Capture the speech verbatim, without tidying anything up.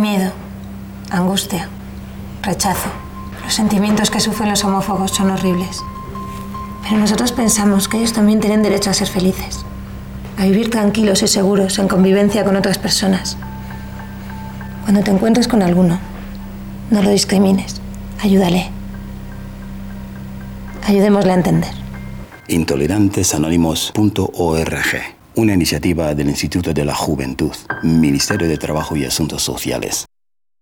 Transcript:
Miedo, angustia, rechazo. Los sentimientos que sufren los homófobos son horribles. Pero nosotros pensamos que ellos también tienen derecho a ser felices, a vivir tranquilos y seguros en convivencia con otras personas. Cuando te encuentres con alguno, no lo discrimines, ayúdale. Ayudémosle a entender. intolerantes anónimos punto org, una iniciativa del Instituto de la Juventud, Ministerio de Trabajo y Asuntos Sociales.